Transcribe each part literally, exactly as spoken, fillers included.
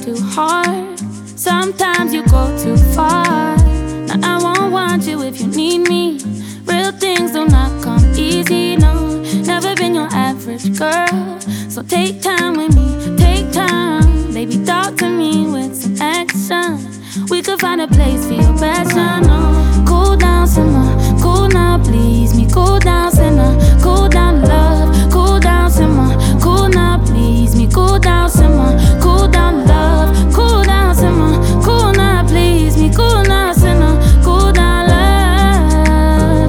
too hard. Sometimes you go too far. Now I won't want you if you need me. Real things do not come easy, no. Never been your average girl. So take time with me, take time. Baby, talk to me with some action. We could find a place for your passion, no. Cool down, simmer, cool now, please me. Cool down, sinner, cool down, love. Cool down, simmer, cool now, please me. Cool down, simmer, cool down, love. Cool down, simmer, cool now, please me. Cool now, sinner, cool down, love.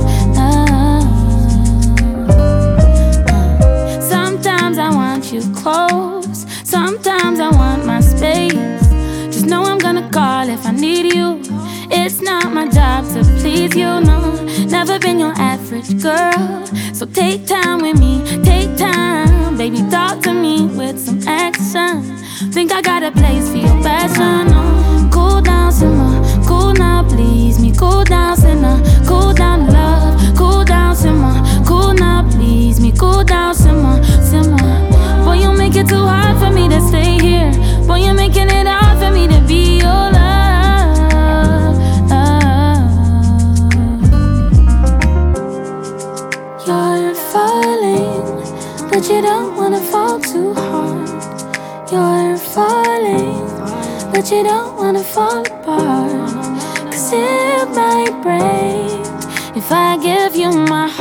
love. Sometimes I want you close, sometimes I want my space. Just know I'm gonna call if I need you. It's not my job to please you, no. Never been your average girl. So take time with me, take time. Baby, talk to me with some action. Think I got a place for your passion, no. Cool down, simmer, cool now, please me. Cool down, sinner, cool down, love. Cool down, simmer, cool now, please me. Cool down, simmer, simmer. Boy, you make it too hard for me to stay here. Boy, you're making it hard for me to be your love. You're falling, but you don't wanna fall too hard. You're falling, but you don't wanna fall apart. Cause it might break if I give you my